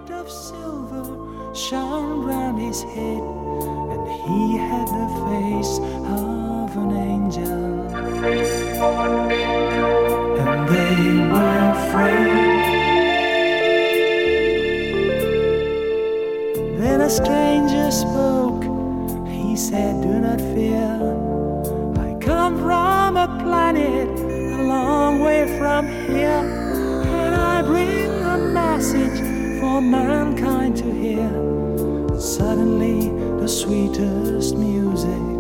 light of silver shone round his head, and he had the face of an angel. And they were afraid. Then a stranger spoke. He said, "Do not fear. I come from a planet a long way from here, and I bring a message for mankind to hear." Suddenly the sweetest music